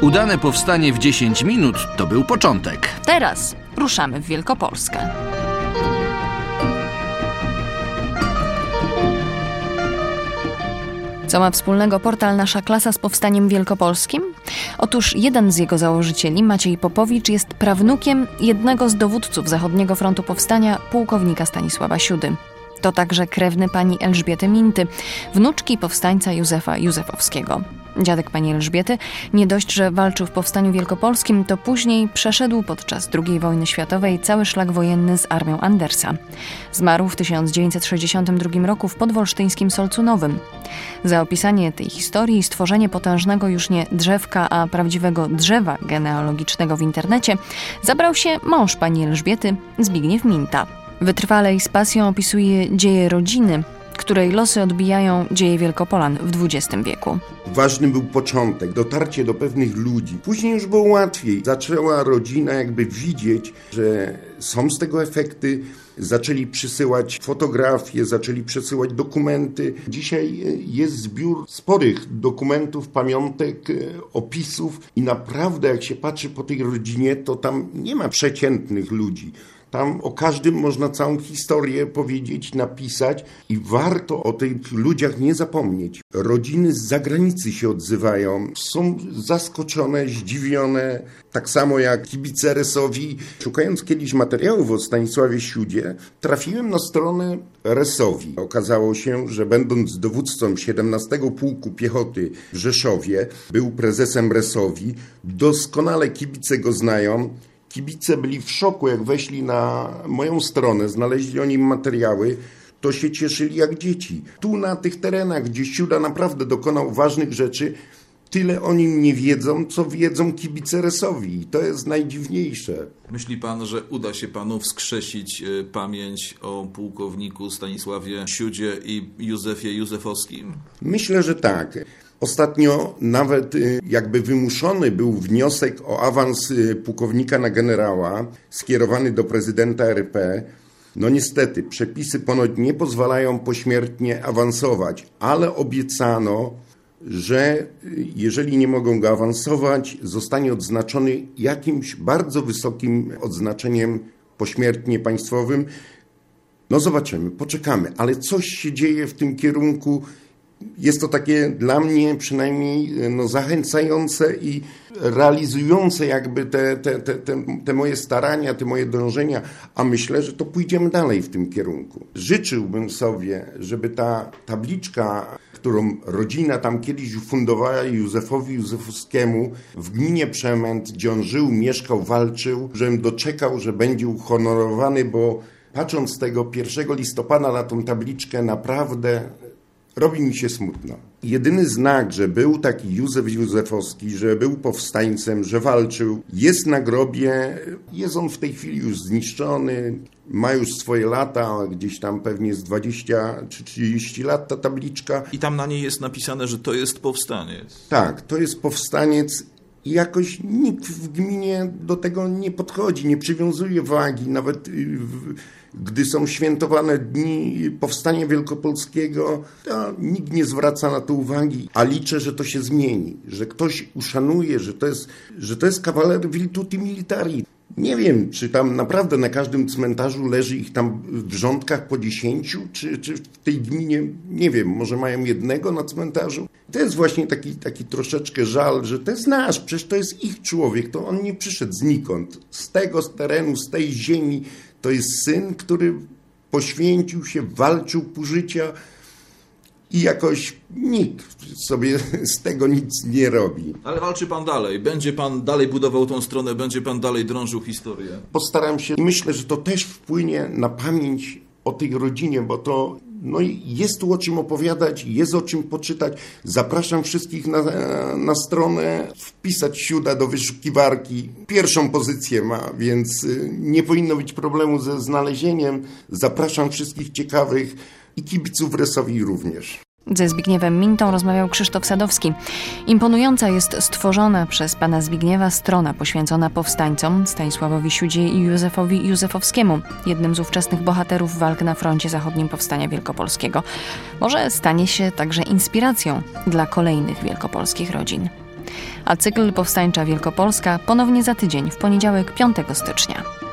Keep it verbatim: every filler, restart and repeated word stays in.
Udane powstanie w dziesięć minut to był początek. Teraz ruszamy w Wielkopolskę. Co ma wspólnego portal Nasza Klasa z powstaniem wielkopolskim? Otóż jeden z jego założycieli, Maciej Popowicz, jest prawnukiem jednego z dowódców Zachodniego Frontu Powstania, pułkownika Stanisława Siudy. To także krewny pani Elżbiety Minty, wnuczki powstańca Józefa Józefowskiego. Dziadek pani Elżbiety nie dość, że walczył w powstaniu wielkopolskim, to później przeszedł podczas drugiej wojny światowej cały szlak wojenny z armią Andersa. Zmarł w tysiąc dziewięćset sześćdziesiątym drugim roku w podwolsztyńskim Solcu Nowym. Za opisanie tej historii i stworzenie potężnego już nie drzewka, a prawdziwego drzewa genealogicznego w internecie zabrał się mąż pani Elżbiety, Zbigniew Minta. Wytrwale i z pasją opisuje dzieje rodziny, której losy odbijają dzieje Wielkopolan w dwudziestym wieku. Ważny był początek, dotarcie do pewnych ludzi. Później już było łatwiej. Zaczęła rodzina jakby widzieć, że są z tego efekty. Zaczęli przysyłać fotografie, zaczęli przesyłać dokumenty. Dzisiaj jest zbiór sporych dokumentów, pamiątek, opisów i naprawdę jak się patrzy po tej rodzinie, to tam nie ma przeciętnych ludzi. Tam o każdym można całą historię powiedzieć, napisać i warto o tych ludziach nie zapomnieć. Rodziny z zagranicy się odzywają, są zaskoczone, zdziwione, tak samo jak kibice Resowi. Szukając kiedyś materiałów o Stanisławie Siudzie, trafiłem na stronę Resowi. Okazało się, że będąc dowódcą siedemnastego Pułku Piechoty w Rzeszowie, był prezesem Resowi, doskonale kibice go znają. Kibice byli w szoku, jak weszli na moją stronę, znaleźli o nim materiały, to się cieszyli jak dzieci. Tu na tych terenach, gdzie Siuda naprawdę dokonał ważnych rzeczy, tyle o nim nie wiedzą, co wiedzą kibice Resowi. I to jest najdziwniejsze. Myśli pan, że uda się panu wskrzesić pamięć o pułkowniku Stanisławie Siudzie i Józefie Józefowskim? Myślę, że tak. Ostatnio nawet jakby wymuszony był wniosek o awans pułkownika na generała skierowany do prezydenta R P. No niestety, przepisy ponoć nie pozwalają pośmiertnie awansować, ale obiecano, że jeżeli nie mogą go awansować, zostanie odznaczony jakimś bardzo wysokim odznaczeniem pośmiertnie państwowym. No zobaczymy, poczekamy, ale coś się dzieje w tym kierunku. Jest to takie dla mnie przynajmniej no, zachęcające i realizujące jakby te, te, te, te, te moje starania, te moje dążenia, a myślę, że to pójdziemy dalej w tym kierunku. Życzyłbym sobie, żeby ta tabliczka, którą rodzina tam kiedyś ufundowała Józefowi Józefowskiemu w gminie Przemęt, gdzie on żył, mieszkał, walczył, żebym doczekał, że będzie uhonorowany, bo patrząc z tego pierwszego listopada na tą tabliczkę naprawdę robi mi się smutno. Jedyny znak, że był taki Józef Józefowski, że był powstańcem, że walczył, jest na grobie. Jest on w tej chwili już zniszczony, ma już swoje lata, gdzieś tam pewnie jest dwadzieścia czy trzydzieści lat ta tabliczka. I tam na niej jest napisane, że to jest powstaniec. Tak, to jest powstaniec. I jakoś nikt w gminie do tego nie podchodzi, nie przywiązuje wagi, nawet w, gdy są świętowane dni Powstania Wielkopolskiego, to nikt nie zwraca na to uwagi, a liczę, że to się zmieni, że ktoś uszanuje, że to jest, że to jest kawaler virtuti militari. Nie wiem, czy tam naprawdę na każdym cmentarzu leży ich tam w rządkach po dziesięciu, czy, czy w tej gminie, nie wiem, może mają jednego na cmentarzu. To jest właśnie taki, taki troszeczkę żal, że to jest nasz, przecież to jest ich człowiek, to on nie przyszedł znikąd. Z tego z terenu, z tej ziemi, to jest syn, który poświęcił się, walczył pół życia i jakoś nikt sobie z tego nic nie robi. Ale walczy pan dalej, będzie pan dalej budował tą stronę, będzie pan dalej drążył historię. Postaram się i myślę, że to też wpłynie na pamięć o tej rodzinie, bo to no jest tu o czym opowiadać, jest o czym poczytać. Zapraszam wszystkich na, na stronę, wpisać Siuda do wyszukiwarki. Pierwszą pozycję ma, więc nie powinno być problemu ze znalezieniem. Zapraszam wszystkich ciekawych i kibiców Resowi również. Ze Zbigniewem Mintą rozmawiał Krzysztof Sadowski. Imponująca jest stworzona przez pana Zbigniewa strona poświęcona powstańcom Stanisławowi Siudzie i Józefowi Józefowskiemu, jednym z ówczesnych bohaterów walk na froncie zachodnim Powstania Wielkopolskiego. Może stanie się także inspiracją dla kolejnych wielkopolskich rodzin. A cykl Powstańcza Wielkopolska ponownie za tydzień, w poniedziałek piątego stycznia.